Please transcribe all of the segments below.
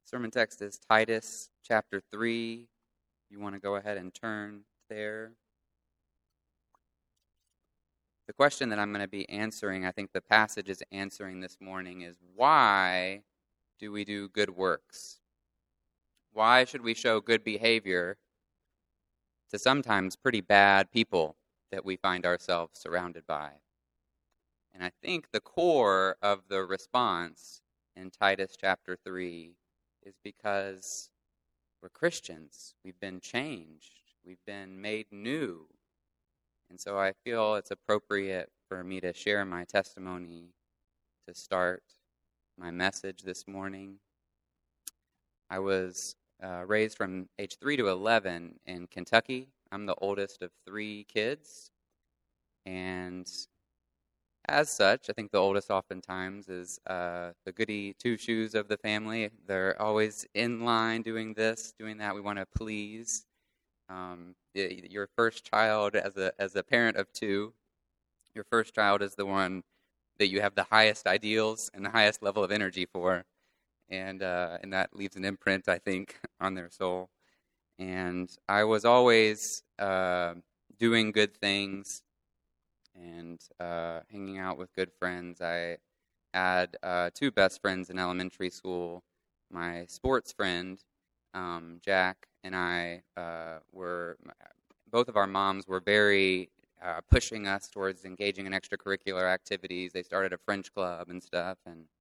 Sermon text is Titus chapter 3. You want to go ahead and turn there. The question that I'm going to be answering, I think the passage is answering this morning, is why do we do good works? Why should we show good behavior to sometimes pretty bad people that we find ourselves surrounded by? And I think the core of the response in Titus chapter 3 is because we're Christians. We've been changed. We've been made new. And so I feel it's appropriate for me to share my testimony to start my message this morning. I was raised from age 3 to 11 in Kentucky. I'm the oldest of 3 kids. And as such, I think the oldest oftentimes is the goody two-shoes of the family. They're always in line doing this, doing that. We want to please. Your first child, as a parent of 2, your first child is the one that you have the highest ideals and the highest level of energy for. And that leaves an imprint, I think, on their soul. And I was always doing good things and hanging out with good friends. I had 2 best friends in elementary school. My sports friend, Jack, and I both of our moms were very pushing us towards engaging in extracurricular activities. They started a French club and stuff.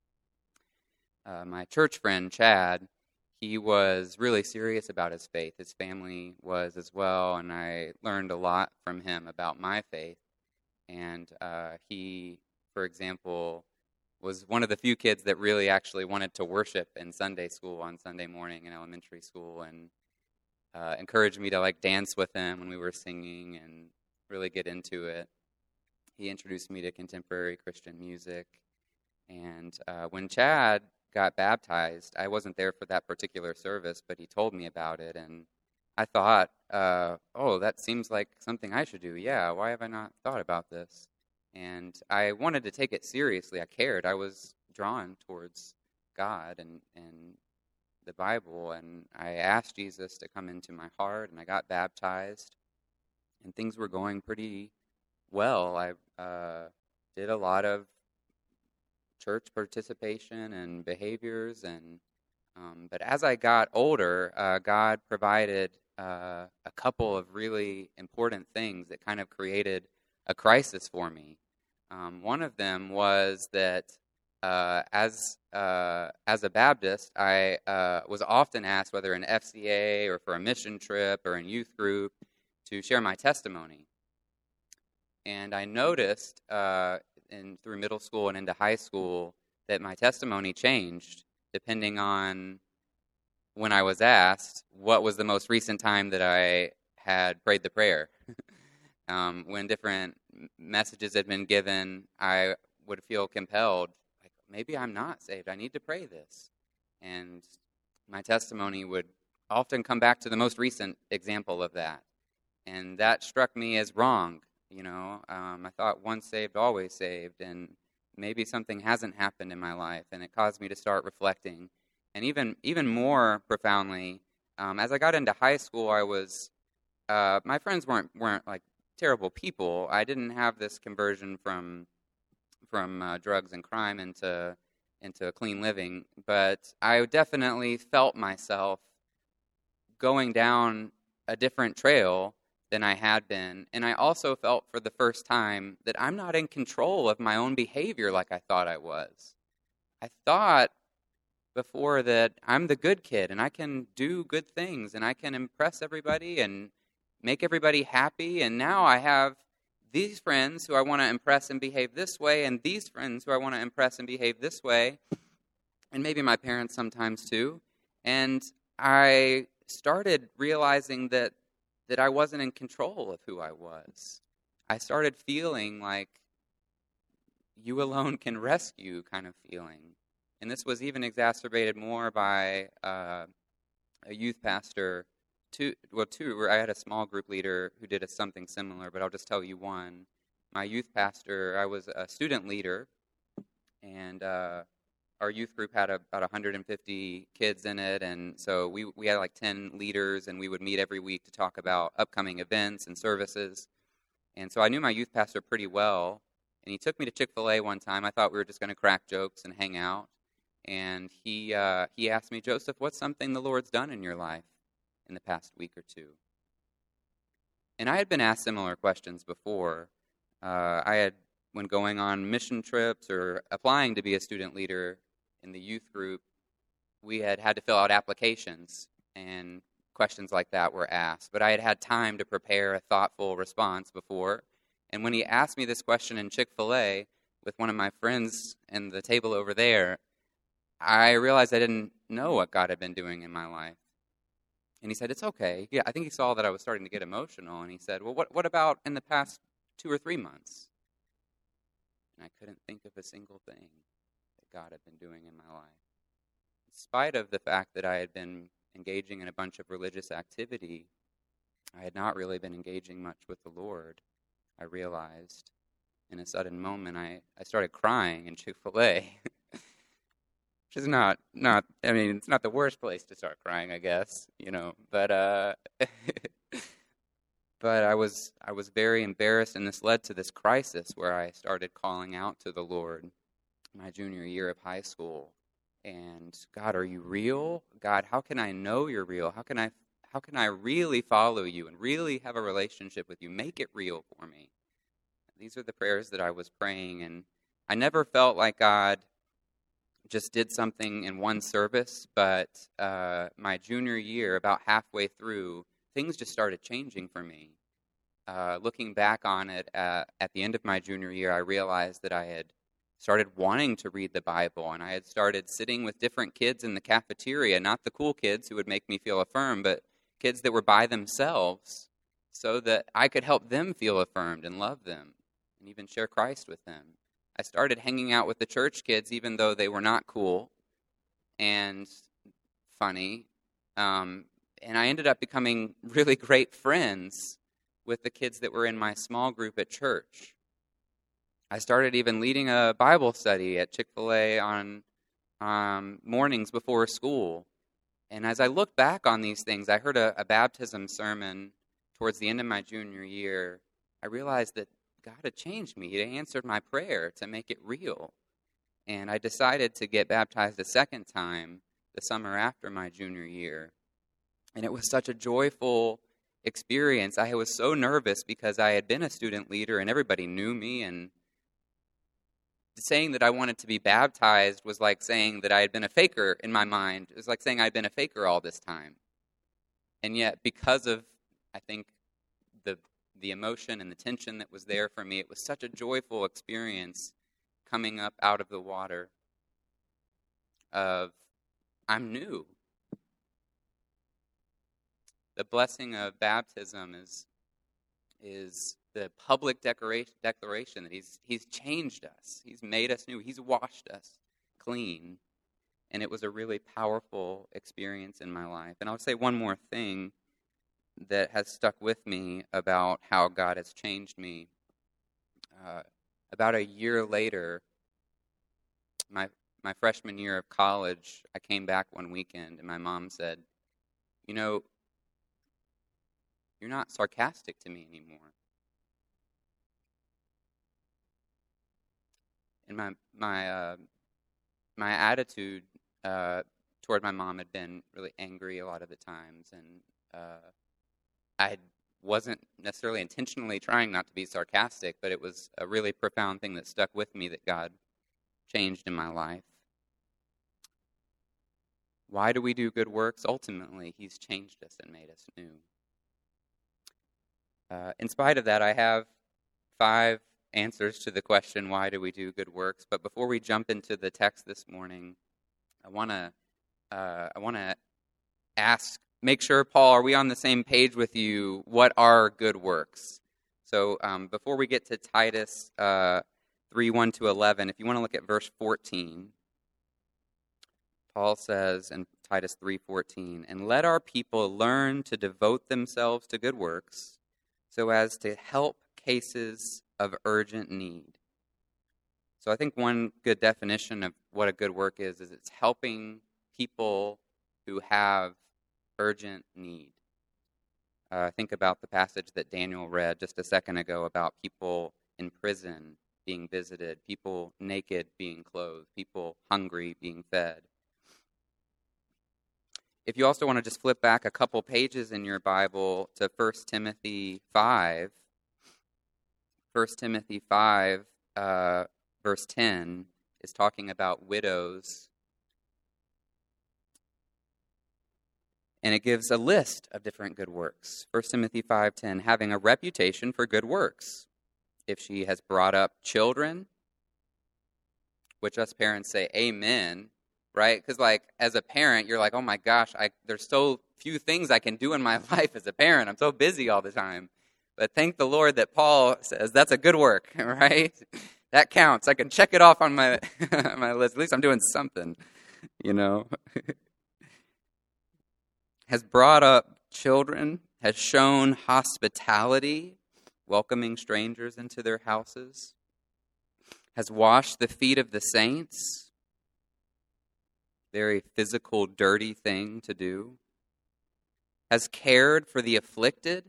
And my church friend, Chad, he was really serious about his faith. His family was as well, and I learned a lot from him about my faith. And he, for example, was one of the few kids that really actually wanted to worship in Sunday school on Sunday morning in elementary school, and encouraged me to dance with him when we were singing and really get into it. He introduced me to contemporary Christian music. And when Chad got baptized, I wasn't there for that particular service, but he told me about it, and I thought, that seems like something I should do. Yeah, why have I not thought about this? And I wanted to take it seriously. I cared. I was drawn towards God and the Bible, and I asked Jesus to come into my heart, and I got baptized, and things were going pretty well. I did a lot of church participation and behaviors, but as I got older, God provided a couple of really important things that kind of created a crisis for me. One of them was that as a Baptist, I was often asked, whether in FCA or for a mission trip or in youth group, to share my testimony. And I noticed through middle school and into high school that my testimony changed depending on when I was asked what was the most recent time that I had prayed the prayer. When different messages had been given, I would feel compelled, maybe I'm not saved. I need to pray this. And my testimony would often come back to the most recent example of that. And that struck me as wrong. I thought once saved, always saved, and maybe something hasn't happened in my life, and it caused me to start reflecting. And even more profoundly, as I got into high school, I was my friends weren't like terrible people. I didn't have this conversion from drugs and crime into clean living, but I definitely felt myself going down a different trail than I had been. And I also felt for the first time that I'm not in control of my own behavior like I thought I was. I thought before that I'm the good kid and I can do good things and I can impress everybody and make everybody happy. And now I have these friends who I want to impress and behave this way, and these friends who I want to impress and behave this way, and maybe my parents sometimes too. And I started realizing that I wasn't in control of who I was. I started feeling like you alone can rescue kind of feeling. And this was even exacerbated more by a youth pastor, two, where I had a small group leader who did something similar, but I'll just tell you one. My youth pastor, I was a student leader, and our youth group had about 150 kids in it, and so we had like 10 leaders, and we would meet every week to talk about upcoming events and services. And so I knew my youth pastor pretty well, and he took me to Chick-fil-A one time. I thought we were just going to crack jokes and hang out, and he asked me, "Joseph, what's something the Lord's done in your life in the past week or two?" And I had been asked similar questions before. When going on mission trips or applying to be a student leader in the youth group, we had to fill out applications, and questions like that were asked. But I had had time to prepare a thoughtful response before. And when he asked me this question in Chick-fil-A with one of my friends in the table over there, I realized I didn't know what God had been doing in my life. And he said, "It's okay." Yeah, I think he saw that I was starting to get emotional, and he said, "Well, what about in the past 2 or 3 months?" And I couldn't think of a single thing that God had been doing in my life. In spite of the fact that I had been engaging in a bunch of religious activity, I had not really been engaging much with the Lord. I realized in a sudden moment, I started crying in Chick-fil-A. Which is not, I mean, it's not the worst place to start crying, I guess, but but I was very embarrassed, and this led to this crisis where I started calling out to the Lord my junior year of high school. And, "God, are you real? God, how can I know you're real? How can I really follow you and really have a relationship with you? Make it real for me." These are the prayers that I was praying, and I never felt like God just did something in one service, but my junior year, about halfway through, things just started changing for me. Looking back on it, at the end of my junior year, I realized that I had started wanting to read the Bible, and I had started sitting with different kids in the cafeteria, not the cool kids who would make me feel affirmed, but kids that were by themselves, so that I could help them feel affirmed and love them, and even share Christ with them. I started hanging out with the church kids, even though they were not cool and funny. And I ended up becoming really great friends with the kids that were in my small group at church. I started even leading a Bible study at Chick-fil-A on mornings before school. And as I look back on these things, I heard a baptism sermon towards the end of my junior year. I realized that God had changed me. He answered my prayer to make it real. And I decided to get baptized a second time the summer after my junior year. And it was such a joyful experience. I was so nervous because I had been a student leader and everybody knew me. And saying that I wanted to be baptized was like saying that I had been a faker in my mind. It was like saying I'd been a faker all this time. And yet, because of, I think, the emotion and the tension that was there for me, it was such a joyful experience coming up out of the water of, I'm new. The blessing of baptism is the public declaration that he's changed us. He's made us new. He's washed us clean. And it was a really powerful experience in my life. And I'll say one more thing that has stuck with me about how God has changed me. About a year later, my freshman year of college, I came back one weekend, and my mom said, "You're not sarcastic to me anymore." And my attitude toward my mom had been really angry a lot of the times, and I wasn't necessarily intentionally trying not to be sarcastic, but it was a really profound thing that stuck with me that God changed in my life. Why do we do good works? Ultimately, He's changed us and made us new. In spite of that, I have 5 answers to the question, why do we do good works? But before we jump into the text this morning, I want to make sure, Paul, are we on the same page with you? What are good works? So before we get to Titus 3:1-11, if you want to look at verse 14, Paul says in Titus 3:14, "And let our people learn to devote themselves to good works, so as to help cases of urgent need." So I think one good definition of what a good work is it's helping people who have urgent need. Think about the passage that Daniel read just a second ago about people in prison being visited, people naked being clothed, people hungry being fed. If you also want to just flip back a couple pages in your Bible to 1 Timothy 5, 1 Timothy 5, verse 10 is talking about widows. And it gives a list of different good works. 1 Timothy 5:10, having a reputation for good works. If she has brought up children, which us parents say amen, right? Because as a parent, you're like, oh my gosh, there's so few things I can do in my life as a parent. I'm so busy all the time. But thank the Lord that Paul says that's a good work, right? That counts. I can check it off on my my list. At least I'm doing something, has brought up children, has shown hospitality, welcoming strangers into their houses, has washed the feet of the saints, very physical, dirty thing to do, has cared for the afflicted.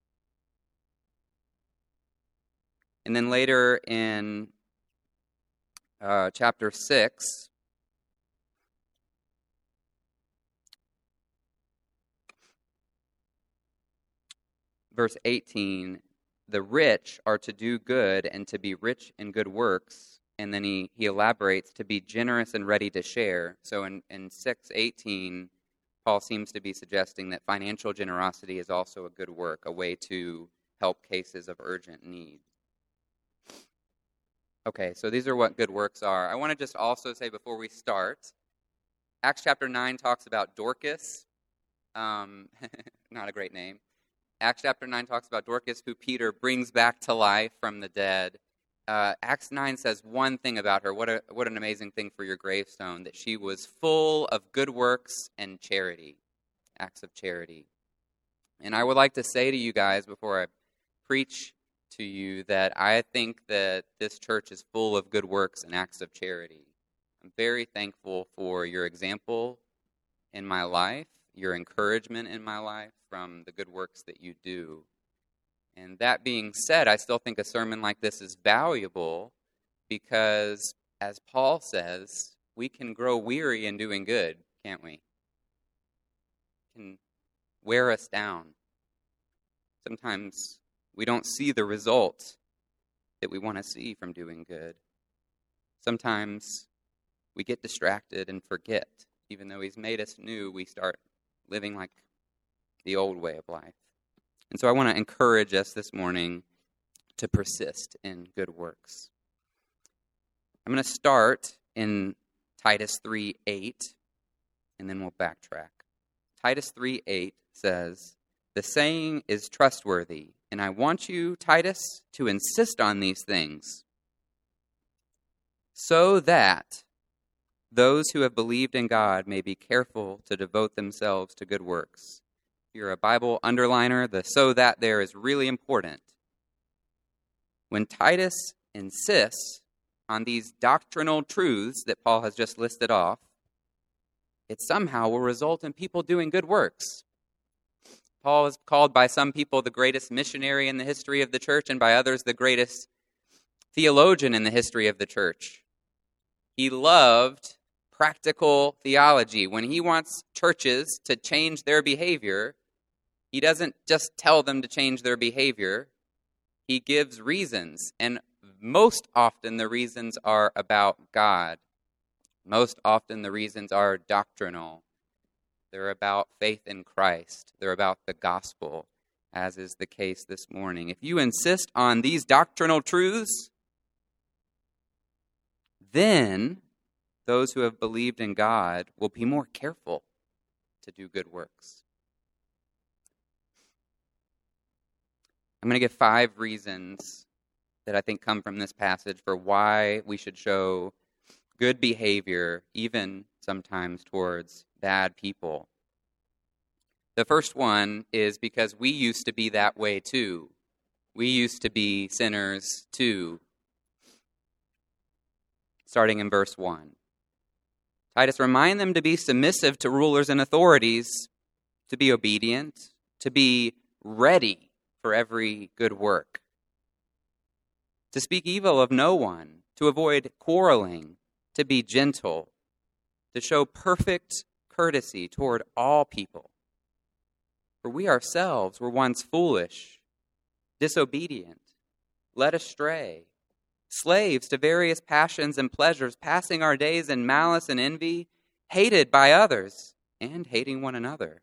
And then later in chapter 6, verse 18, the rich are to do good and to be rich in good works. And then he elaborates to be generous and ready to share. So in 6:18, Paul seems to be suggesting that financial generosity is also a good work, a way to help cases of urgent need. Okay, so these are what good works are. I want to just also say before we start, Acts chapter 9 talks about Dorcas. Not a great name. Acts chapter 9 talks about Dorcas, who Peter brings back to life from the dead. Acts 9 says one thing about her. What an amazing thing for your gravestone, that she was full of good works and charity, acts of charity. And I would like to say to you guys before I preach to you that I think that this church is full of good works and acts of charity. I'm very thankful for your example in my life, your encouragement in my life from the good works that you do. And that being said, I still think a sermon like this is valuable because, as Paul says, we can grow weary in doing good, can't we? It can wear us down. Sometimes we don't see the result that we want to see from doing good. Sometimes we get distracted and forget. Even though he's made us new, we start living like the old way of life. And so I want to encourage us this morning to persist in good works. I'm going to start in Titus 3:8, and then we'll backtrack. Titus 3:8 says, the saying is trustworthy, and I want you, Titus, to insist on these things, so that those who have believed in God may be careful to devote themselves to good works. If you're a Bible underliner, the so that there is really important. When Titus insists on these doctrinal truths that Paul has just listed off, it somehow will result in people doing good works. Paul is called by some people the greatest missionary in the history of the church, and by others the greatest theologian in the history of the church. He loved practical theology. When he wants churches to change their behavior, he doesn't just tell them to change their behavior. He gives reasons, and most often the reasons are about God. Most often the reasons are doctrinal. They're about faith in Christ. They're about the gospel, as is the case this morning. If you insist on these doctrinal truths, then those who have believed in God will be more careful to do good works. I'm going to give 5 reasons that I think come from this passage for why we should show good behavior, even sometimes towards bad people. The first one is because we used to be that way too. We used to be sinners too. starting in verse 1. Titus, remind them to be submissive to rulers and authorities, to be obedient, to be ready for every good work, to speak evil of no one, to avoid quarreling, to be gentle, to show perfect courtesy toward all people. For we ourselves were once foolish, disobedient, led astray, slaves to various passions and pleasures, passing our days in malice and envy, hated by others, and hating one another.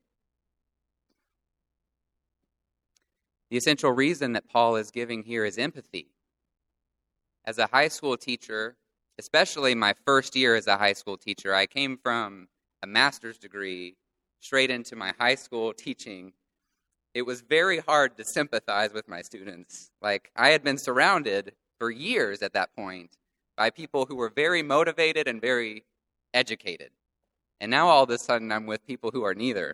The essential reason that Paul is giving here is empathy. As a high school teacher, especially my first year as a high school teacher, I came from a master's degree straight into my high school teaching. It was very hard to sympathize with my students. Like, I had been surrounded for years at that point by people who were very motivated and very educated. And now all of a sudden I'm with people who are neither.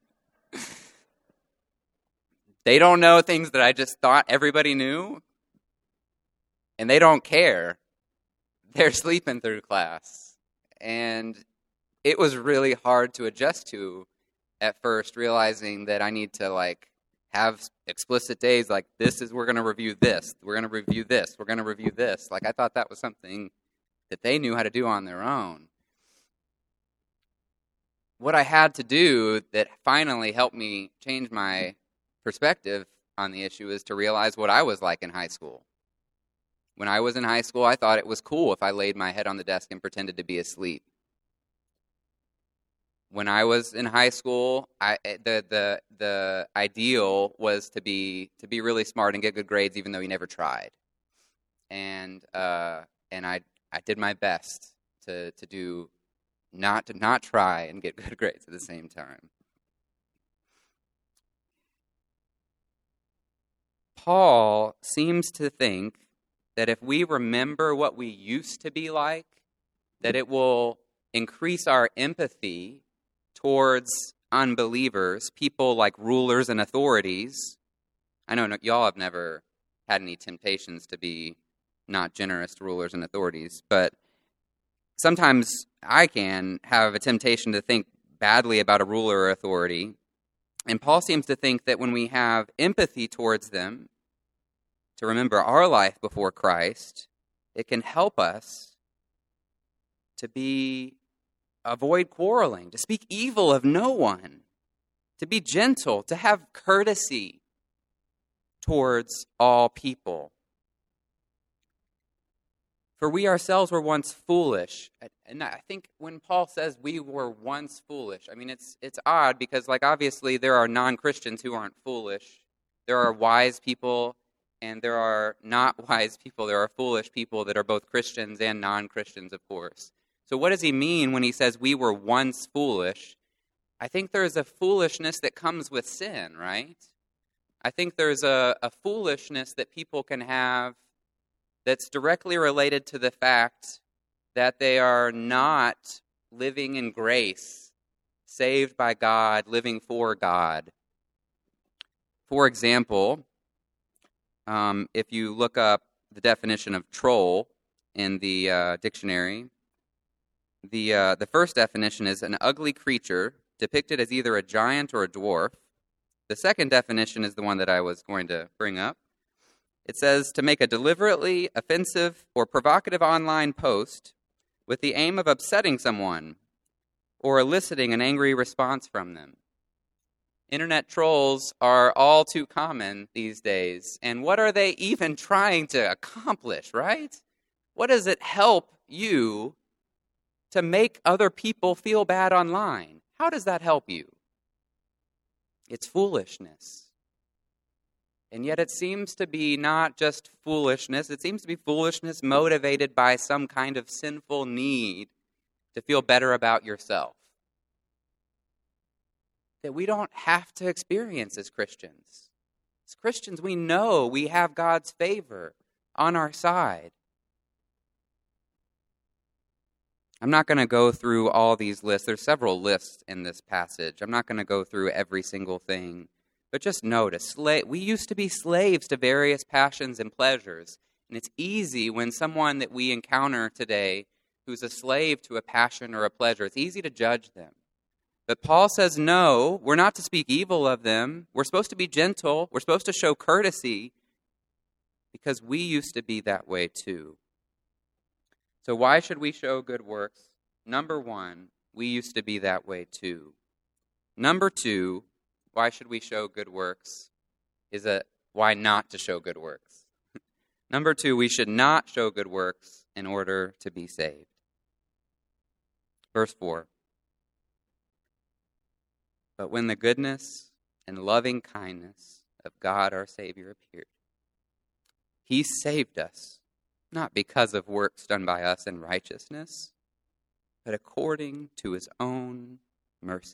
They don't know things that I just thought everybody knew. And they don't care. They're sleeping through class. And it was really hard to adjust to at first, realizing that I need to have explicit days like we're going to review this, we're going to review this, we're going to review this. Like, I thought that was something that they knew how to do on their own. What I had to do that finally helped me change my perspective on the issue is to realize what I was like in high school. When I was in high school, I thought it was cool if I laid my head on the desk and pretended to be asleep. When I was in high school, the ideal was to be really smart and get good grades, even though you never tried. And I did my best to not try and get good grades at the same time. Paul seems to think that if we remember what we used to be like, that it will increase our empathy towards unbelievers, people like rulers and authorities. I know y'all have never had any temptations to be not generous to rulers and authorities, but sometimes I can have a temptation to think badly about a ruler or authority. And Paul seems to think that when we have empathy towards them, to remember our life before Christ, it can help us to avoid quarreling, to speak evil of no one, to be gentle, to have courtesy towards all people. For we ourselves were once foolish. And I think when Paul says we were once foolish, I mean, it's odd because, obviously there are non-Christians who aren't foolish. There are wise people and there are not wise people. There are foolish people that are both Christians and non-Christians, of course. So what does he mean when he says we were once foolish? I think there's a foolishness that comes with sin, right? I think there's a foolishness that people can have that's directly related to the fact that they are not living in grace, saved by God, living for God. For example, if you look up the definition of troll in the dictionary, the first definition is an ugly creature depicted as either a giant or a dwarf. The second definition is the one that I was going to bring up. It says to make a deliberately offensive or provocative online post with the aim of upsetting someone or eliciting an angry response from them. Internet trolls are all too common these days. And what are they even trying to accomplish, right? What does it help you to make other people feel bad online? How does that help you? It's foolishness. And yet it seems to be not just foolishness, it seems to be foolishness motivated by some kind of sinful need to feel better about yourself. That we don't have to experience as Christians. As Christians, we know we have God's favor on our side. I'm not going to go through all these lists. There's several lists in this passage. I'm not going to go through every single thing. But just notice, we used to be slaves to various passions and pleasures. And it's easy when someone that we encounter today who's a slave to a passion or a pleasure. It's easy to judge them. But Paul says, no, we're not to speak evil of them. We're supposed to be gentle. We're supposed to show courtesy because we used to be that way too. So why should we show good works? Number one, we used to be that way too. Number two, why should we show good works? Why not to show good works? Number two, we should not show good works in order to be saved. Verse 4. But when the goodness and loving kindness of God our Savior appeared, He saved us, not because of works done by us in righteousness, but according to His own mercy.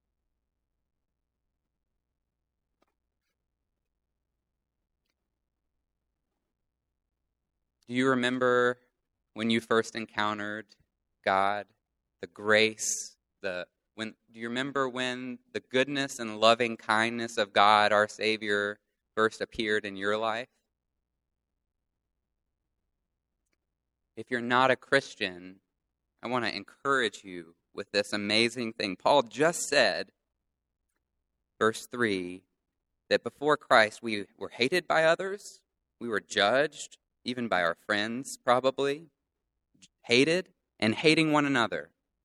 Do you remember when you first encountered God, the grace, do you remember when the goodness and loving kindness of God, our Savior, first appeared in your life? If you're not a Christian, I want to encourage you with this amazing thing. Paul just said, verse 3, that before Christ we were hated by others, we were judged, even by our friends probably, hated and hating one another.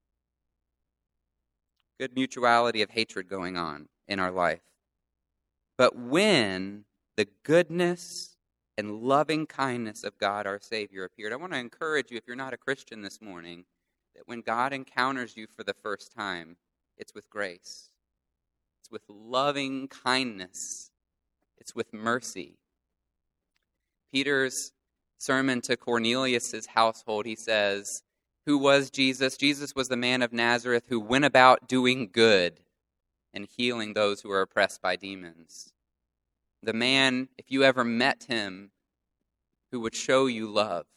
Good mutuality of hatred going on in our life. But when the goodness and loving kindness of God our Savior appeared, I want to encourage you, if you're not a Christian this morning, that when God encounters you for the first time, it's with grace. It's with loving kindness. It's with mercy. Peter's sermon to Cornelius' household, he says, who was Jesus? Jesus was the man of Nazareth who went about doing good and healing those who are oppressed by demons. The man, if you ever met him, who would show you love.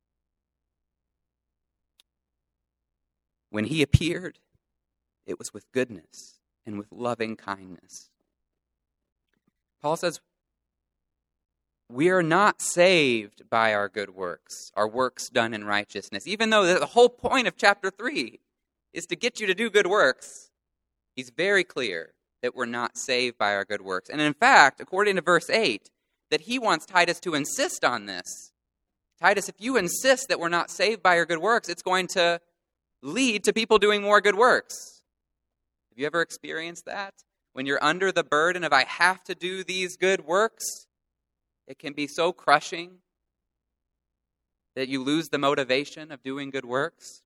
When he appeared, it was with goodness and with loving kindness. Paul says, we are not saved by our good works, our works done in righteousness. Even though the whole point of chapter 3 is to get you to do good works, he's very clear that we're not saved by our good works. And in fact, according to verse 8, that he wants Titus to insist on this. Titus, if you insist that we're not saved by our good works, it's going to lead to people doing more good works. Have you ever experienced that? When you're under the burden of, I have to do these good works, it can be so crushing that you lose the motivation of doing good works.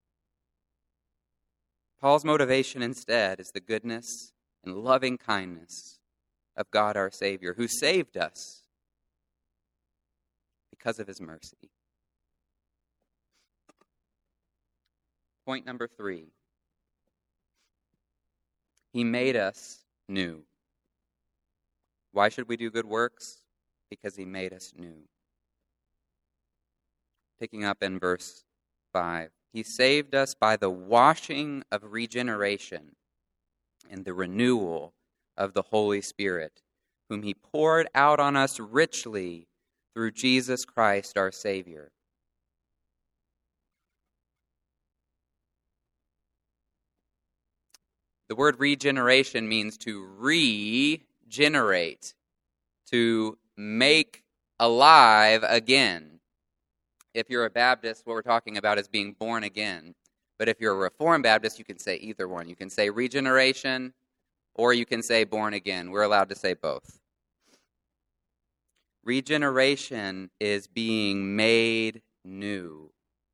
Paul's motivation instead is the goodness and loving kindness of God our Savior, who saved us because of His mercy. Point number 3. He made us new. Why should we do good works? Because He made us new. Picking up in verse 5. He saved us by the washing of regeneration and the renewal of the Holy Spirit, whom He poured out on us richly through Jesus Christ our Savior. The word regeneration means to regenerate, to make alive again. If you're a Baptist, what we're talking about is being born again. But if you're a Reformed Baptist, you can say either one. You can say regeneration, or you can say born again. We're allowed to say both. Regeneration is being made new.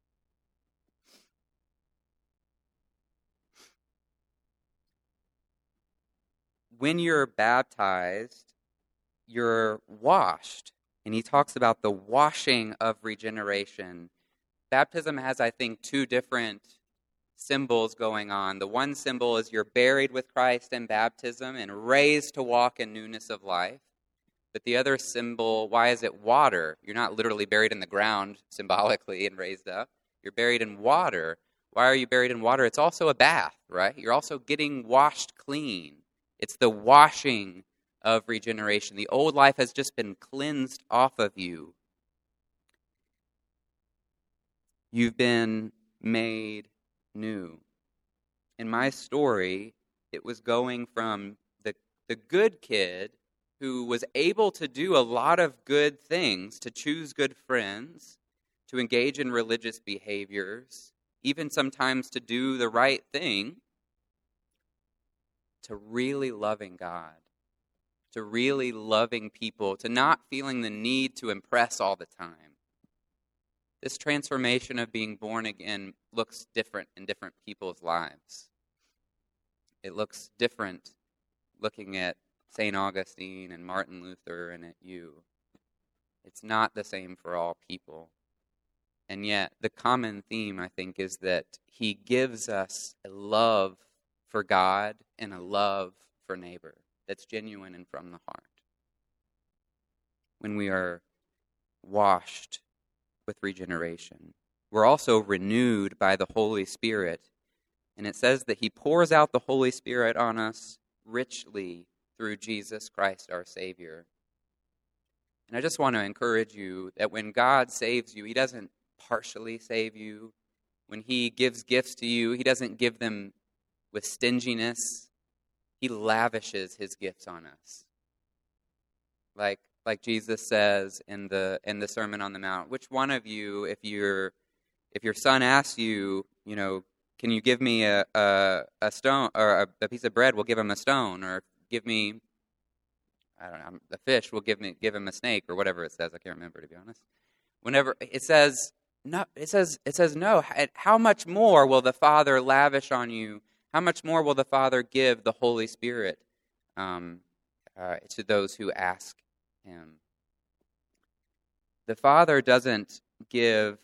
When you're baptized, you're washed. And he talks about the washing of regeneration. Baptism has, I think, two different symbols going on. The one symbol is you're buried with Christ in baptism and raised to walk in newness of life. But the other symbol, why is it water? You're not literally buried in the ground symbolically and raised up. You're buried in water. Why are you buried in water? It's also a bath, right? You're also getting washed clean. It's the washing of regeneration. The old life has just been cleansed off of you. You've been made new. In my story, it was going from the good kid who was able to do a lot of good things, to choose good friends, to engage in religious behaviors, even sometimes to do the right thing, to really loving God, to really loving people, to not feeling the need to impress all the time. This transformation of being born again looks different in different people's lives. It looks different looking at St. Augustine and Martin Luther and at you. It's not the same for all people. And yet, the common theme, I think, is that he gives us a love for God and a love for neighbor that's genuine and from the heart. When we are washed with regeneration, we're also renewed by the Holy Spirit. And it says that he pours out the Holy Spirit on us richly through Jesus Christ our Savior. And I just want to encourage you that when God saves you, he doesn't partially save you. When he gives gifts to you, he doesn't give them with stinginess. He lavishes his gifts on us. Like Jesus says in the Sermon on the Mount, which one of you, if your son asks you, can you give me a stone or a piece of bread? We'll give him a stone, or give me, I don't know, a fish. We'll give him a snake, or whatever it says. I can't remember, to be honest. Whenever it says no, it says no. How much more will the Father lavish on you? How much more will the Father give the Holy Spirit to those who ask him? The Father doesn't give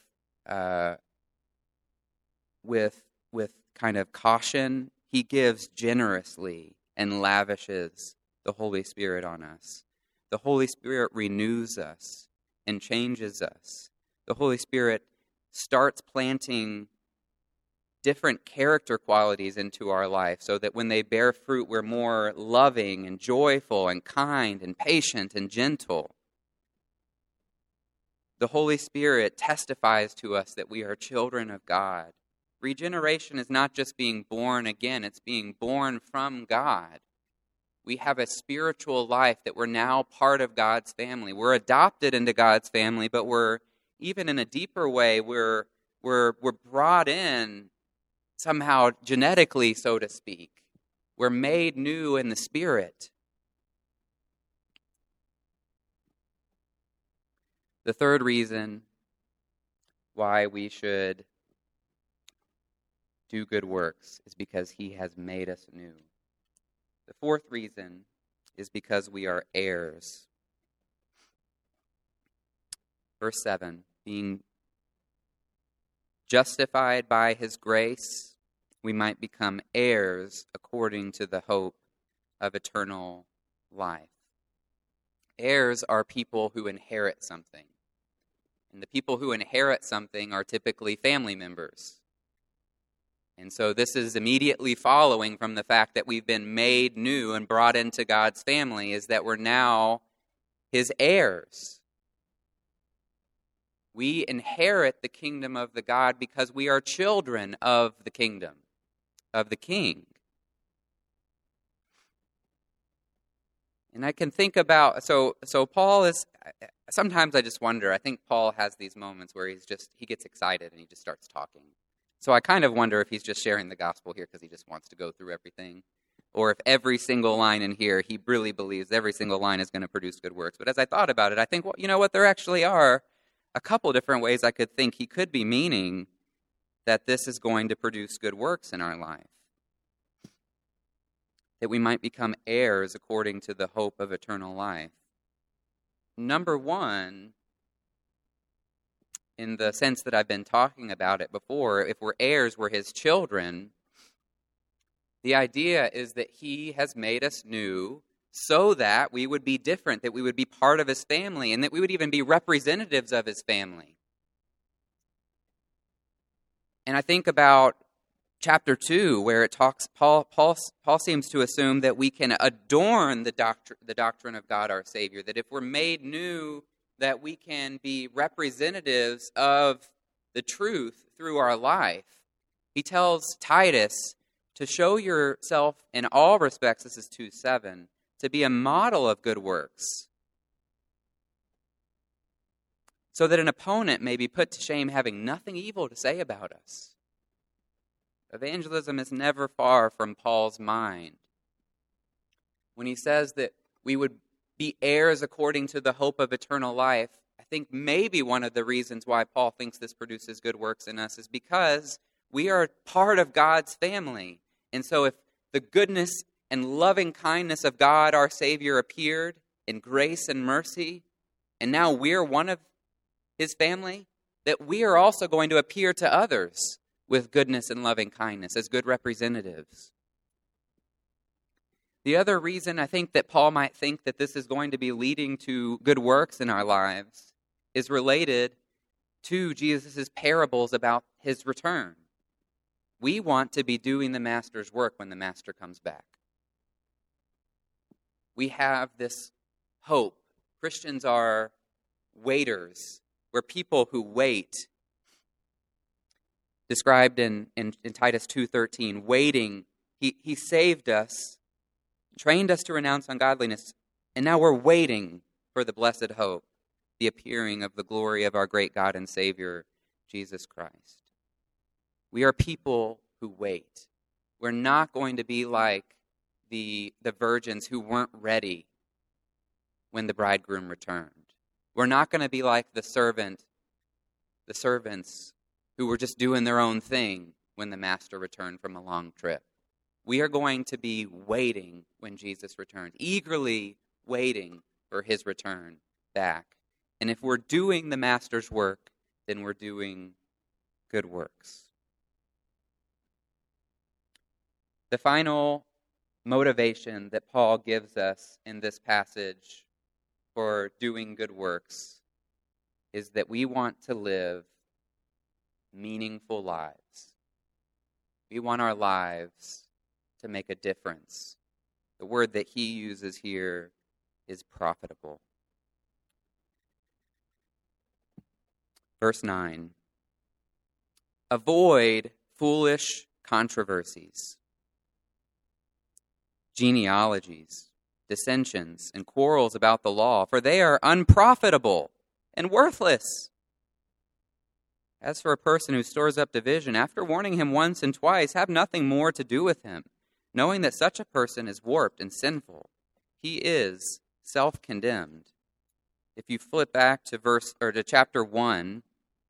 with kind of caution. He gives generously and lavishes the Holy Spirit on us. The Holy Spirit renews us and changes us. The Holy Spirit starts planting different character qualities into our life so that when they bear fruit, we're more loving and joyful and kind and patient and gentle. The Holy Spirit testifies to us that we are children of God. Regeneration is not just being born again, it's being born from God. We have a spiritual life that we're now part of God's family. We're adopted into God's family, but we're, even in a deeper way, we're brought in somehow genetically, so to speak. We're made new in the Spirit. The third reason why we should do good works is because he has made us new. The fourth reason is because we are heirs. Verse 7, being justified by his grace, we might become heirs according to the hope of eternal life. Heirs are people who inherit something. And the people who inherit something are typically family members. And so this is immediately following from the fact that we've been made new and brought into God's family, is that we're now his heirs. We inherit the kingdom of the God because we are children of the kingdom, of the King. And I can think about, so Paul is, sometimes I just wonder, I think Paul has these moments where he gets excited and he just starts talking. So I kind of wonder if he's just sharing the gospel here because he just wants to go through everything, or if every single line in here, he really believes every single line is going to produce good works. But as I thought about it, I think, well, you know what, there actually are a couple different ways I could think he could be meaning that this is going to produce good works in our life. That we might become heirs according to the hope of eternal life. Number one, in the sense that I've been talking about it before, if we're heirs, we're his children. The idea is that he has made us new so that we would be different, that we would be part of his family, and that we would even be representatives of his family. And I think about chapter 2, where it talks, Paul seems to assume that we can adorn the doctrine of God our Savior, that if we're made new, that we can be representatives of the truth through our life. He tells Titus to show yourself in all respects, this is 2:7, to be a model of good works, so that an opponent may be put to shame, having nothing evil to say about us. Evangelism is never far from Paul's mind. When he says that we would be heirs according to the hope of eternal life, I think maybe one of the reasons why Paul thinks this produces good works in us is because we are part of God's family. And so if the goodness and loving kindness of God, our Savior, appeared in grace and mercy, and now we're one of His family, that we are also going to appear to others with goodness and loving kindness as good representatives. The other reason I think that Paul might think that this is going to be leading to good works in our lives is related to Jesus' parables about His return. We want to be doing the Master's work when the Master comes back. We have this hope. Christians are waiters. We're people who wait. Described in Titus 2:13, waiting. He saved us, trained us to renounce ungodliness, and now we're waiting for the blessed hope, the appearing of the glory of our great God and Savior, Jesus Christ. We are people who wait. We're not going to be like the virgins who weren't ready when the bridegroom returned. We're not going to be like the servants who were just doing their own thing when the Master returned from a long trip. We are going to be waiting when Jesus returns, eagerly waiting for His return back. And if we're doing the Master's work, then we're doing good works. The final motivation that Paul gives us in this passage for doing good works is that we want to live meaningful lives. We want our lives to make a difference. The word that he uses here is profitable. Verse 9. Avoid foolish controversies, genealogies, dissensions, and quarrels about the law, for they are unprofitable and worthless. As for a person who stores up division, after warning him once and twice, have nothing more to do with him, knowing that such a person is warped and sinful. He is self-condemned. If you flip back to chapter 1,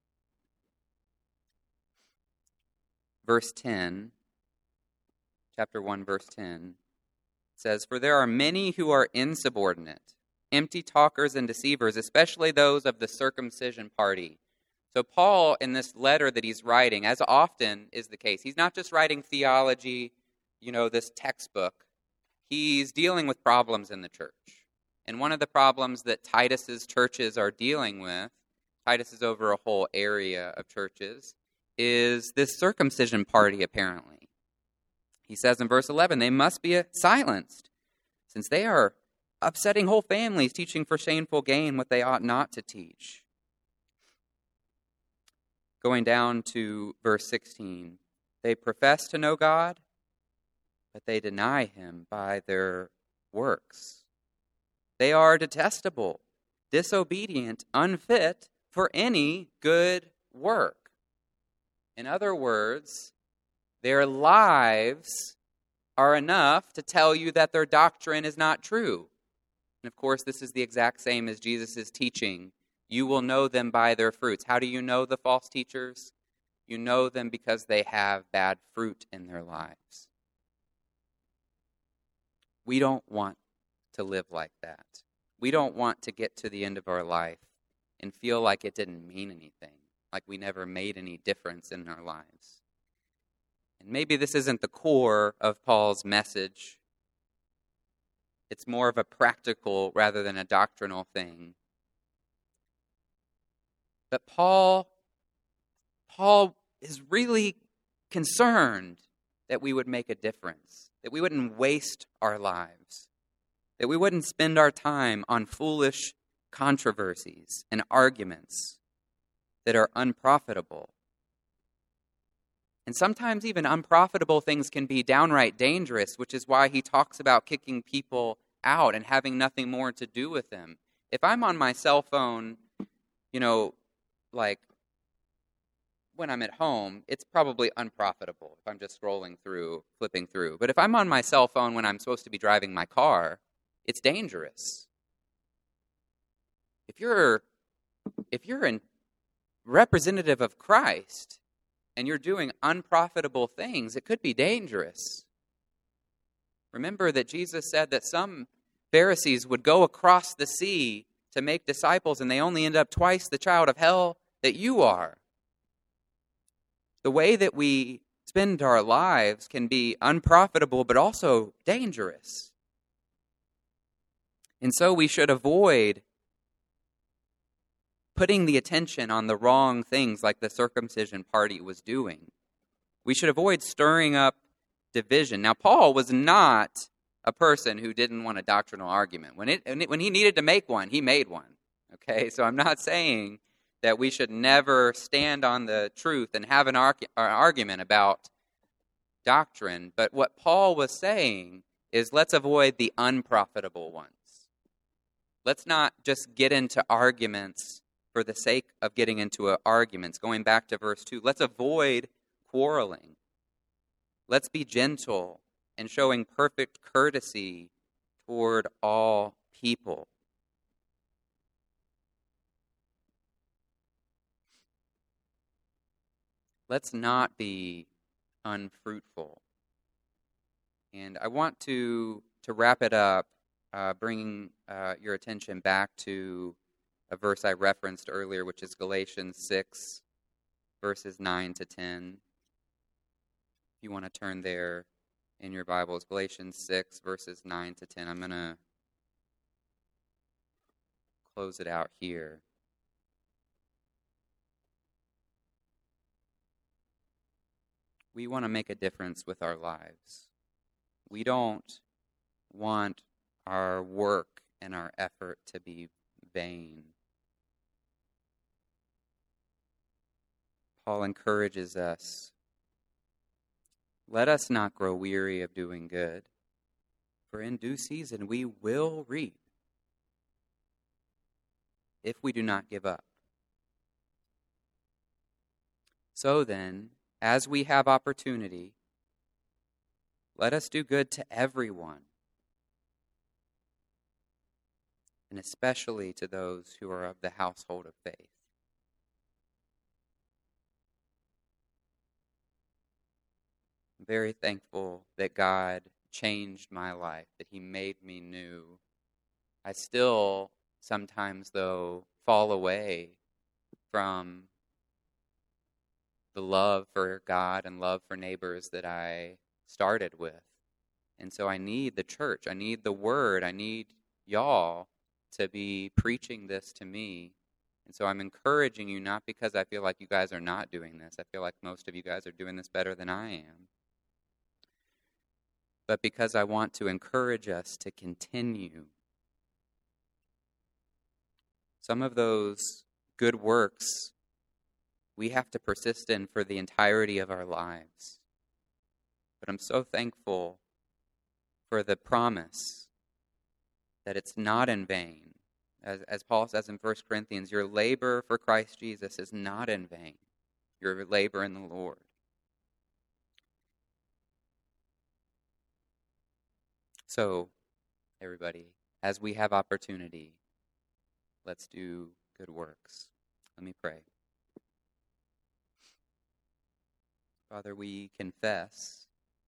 verse 10, chapter 1, verse 10, it says, "For there are many who are insubordinate, empty talkers and deceivers, especially those of the circumcision party." So Paul, in this letter that he's writing, as often is the case, he's not just writing theology, this textbook. He's dealing with problems in the church. And one of the problems that Titus's churches are dealing with, Titus is over a whole area of churches, is this circumcision party, apparently. He says in verse 11, they must be silenced, since they are upsetting whole families, teaching for shameful gain what they ought not to teach. Going down to verse 16, they profess to know God, but they deny Him by their works. They are detestable, disobedient, unfit for any good work. In other words, their lives are enough to tell you that their doctrine is not true. And of course, this is the exact same as Jesus' teaching. You will know them by their fruits. How do you know the false teachers? You know them because they have bad fruit in their lives. We don't want to live like that. We don't want to get to the end of our life and feel like it didn't mean anything, like we never made any difference in our lives. And maybe this isn't the core of Paul's message. It's more of a practical rather than a doctrinal thing. But Paul is really concerned that we would make a difference, that we wouldn't waste our lives, that we wouldn't spend our time on foolish controversies and arguments that are unprofitable. And sometimes even unprofitable things can be downright dangerous, which is why he talks about kicking people out and having nothing more to do with them. If I'm on my cell phone, like when I'm at home, it's probably unprofitable if I'm just scrolling through, flipping through. But if I'm on my cell phone when I'm supposed to be driving my car, it's dangerous. If you're a representative of Christ and you're doing unprofitable things, it could be dangerous. Remember that Jesus said that some Pharisees would go across the sea to make disciples, and they only end up twice the child of hell that you are. The way that we spend our lives can be unprofitable, but also dangerous. And so we should avoid putting the attention on the wrong things like the circumcision party was doing. We should avoid stirring up division. Now, Paul was not a person who didn't want a doctrinal argument. When he needed to make one, he made one. Okay, so I'm not saying that we should never stand on the truth and have an argument about doctrine. But what Paul was saying is let's avoid the unprofitable ones. Let's not just get into arguments for the sake of getting into arguments. Going back to verse 2, let's avoid quarreling. Let's be gentle and showing perfect courtesy toward all people. Let's not be unfruitful. And I want to wrap it up, bringing your attention back to a verse I referenced earlier, which is Galatians 6, verses 9 to 10. If you want to turn there in your Bibles, Galatians 6, verses 9 to 10. I'm going to close it out here. We want to make a difference with our lives. We don't want our work and our effort to be vain. Paul encourages us, let us not grow weary of doing good, for in due season we will reap if we do not give up. So then, as we have opportunity, let us do good to everyone, and especially to those who are of the household of faith. I'm very thankful that God changed my life, that He made me new. I still sometimes, though, fall away from the love for God and love for neighbors that I started with. And so I need the church, I need the Word, I need y'all to be preaching this to me. And so I'm encouraging you, not because I feel like you guys are not doing this. I feel like most of you guys are doing this better than I am. But because I want to encourage us to continue. Some of those good works we have to persist in for the entirety of our lives. But I'm so thankful for the promise that it's not in vain. As Paul says in 1 Corinthians, your labor for Christ Jesus is not in vain. Your labor in the Lord. So, everybody, as we have opportunity, let's do good works. Let me pray. Father, we confess,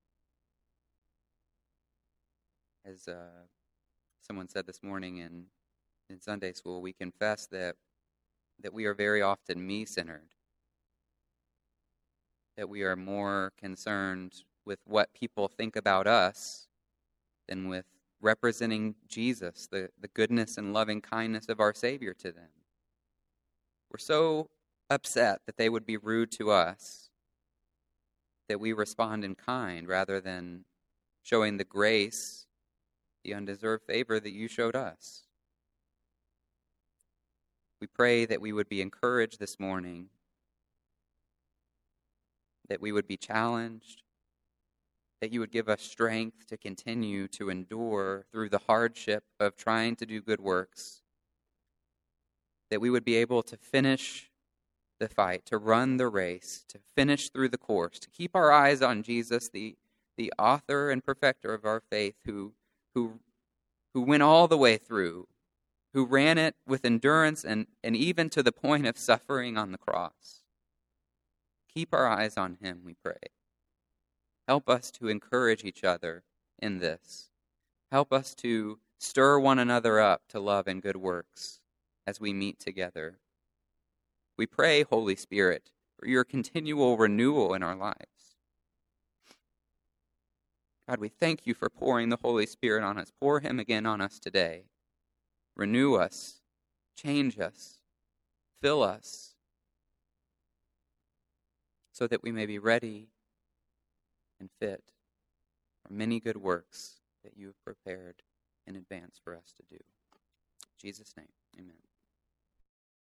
as someone said this morning in Sunday school, we confess that we are very often me-centered, that we are more concerned with what people think about us than with representing Jesus, the goodness and loving kindness of our Savior to them. We're so upset that they would be rude to us that we respond in kind rather than showing the grace, the undeserved favor that you showed us. We pray that we would be encouraged this morning that we would be challenged, that you would give us strength to continue to endure through the hardship of trying to do good works, that we would be able to finish the fight, to run the race, to finish through the course, to keep our eyes on Jesus, the author and perfecter of our faith, who went all the way through, who ran it with endurance and even to the point of suffering on the cross. Keep our eyes on him, we pray. Help us to encourage each other in this. Help us to stir one another up to love and good works as we meet together. We pray, Holy Spirit, for your continual renewal in our lives. God, we thank you for pouring the Holy Spirit on us. Pour him again on us today. Renew us, change us, fill us, so that we may be ready and fit for many good works that you have prepared in advance for us to do. In Jesus' name, amen.